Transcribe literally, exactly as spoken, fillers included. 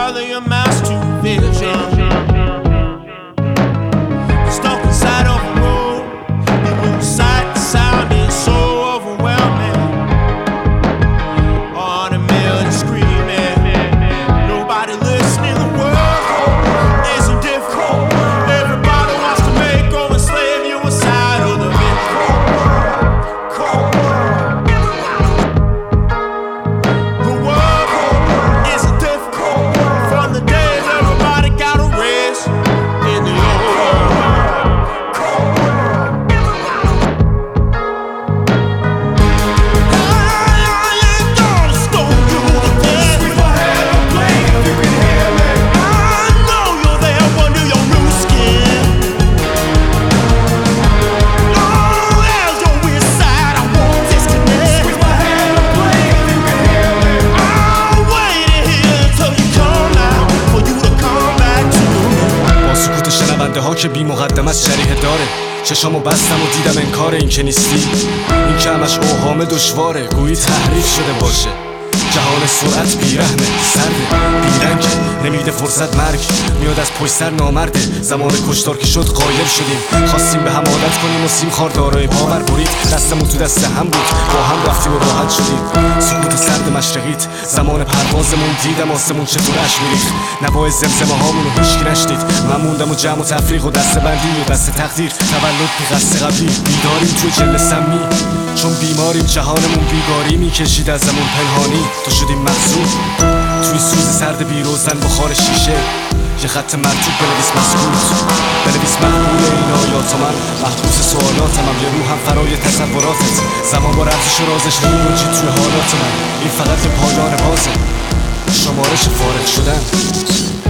hardly amounts to vision. Stuck inside of a room, you lose sight, the sound is so overwhelming. On a million screaming, nobody listening, the world isn't difficult. Everybody wants to make or enslave you inside of the cold world. The world isn't difficult. From the days everybody got a race in the old world. I ain't gonna stone you to death. Sweep my head up, play if you can hear me. I know you're there under your new skin. Oh, there's your weird side, I won't disconnect. Sweep my head up, play if you can hear me. I'll wait here till you come out, for you to come back to me. با سکوت شنونده ها که بی مقدم از شریحه داره. چشامو بستم و دیدم انکار این که نیستی، این که همش اوهام دشواره، گویی تحریف شده باشه. جهان سرعت بیرحمه، سرده، بیرنگه، نمیده فرصت، مرگ میاد از پشت سر نامرده. زمان کشتار که شد قایل شدیم، خواستیم به هم عادت کنیم و سیم خار دارای پاور برید. دستمون تو دست هم بود، با هم رفتیم و راحت شدیم. سکوت سرد مشرقیت، زمان پروازمون دیدم آسمون چطور اش میریخت. نوای زمزمه هامونو هیچکی نشنید. من موندم و جمع و تفریق و دست بندی و دست تقدیر. تولد بی قصد قبلی، بیداریم توی جل سمی، چون بیماریم جهانمون بیگاری میکشید ازمون پنهانی. تو شدیم مخزون توی سوز سرد بیروزن بخار شیشه. یه خط مرتوب بنویس مسکوت، بنویس مقبول این آیات و من محبوس سوالاتم. هم یه روحم فرای تصوراتت، زمان با رفزش و رازش نمیگنجید توی حالات من. این فقط یه پایان بازه، شمارش فارغ شدن.